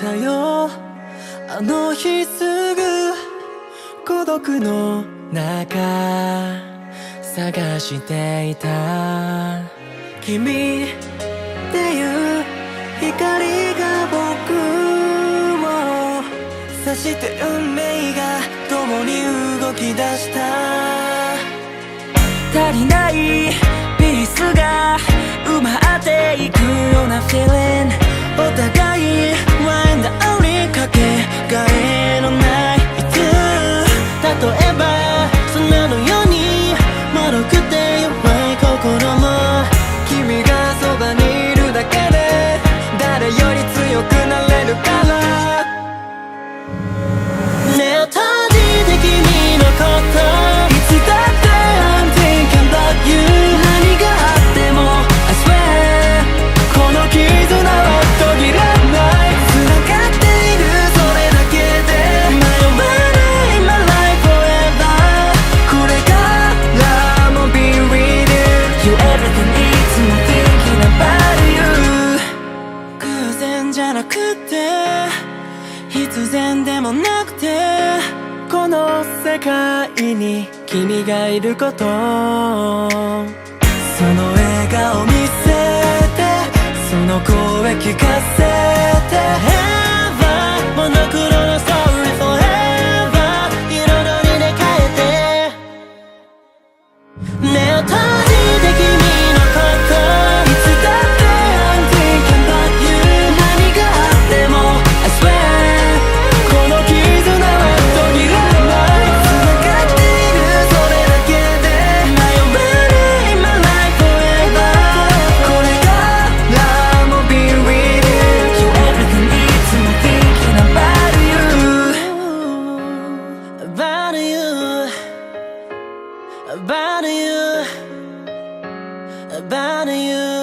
たよ。あの日すぐ孤独の中探していた君っていう光が僕を指して運命が共に動き出した。足りないピースが埋まっていくような feeling、 お互いワインダウンにかけがえのないいつ、例えば砂のように脆くて弱い心も君がそばにいるだけで誰より強くなれるから。目を閉じて君のこといつだって I'm thinking about you、 何があっても I swear この絆は途切れない、繋がっているそれだけで迷わない My life forever、 これからも be with you You everything いつも thinking about you、 偶然じゃなくて必然でもなくてこの世界に君がいること、その笑顔見せてその声聞かせて Ever モノクロのストーリー Forever 彩りで変えて。目を閉じて君のこといつだって I'm thinking about you、 何があっても I swear この絆は途切れない、繋がっているそれだけで迷わない My life forever、 これからも be with you You everything いつも thinking about you About you About you About you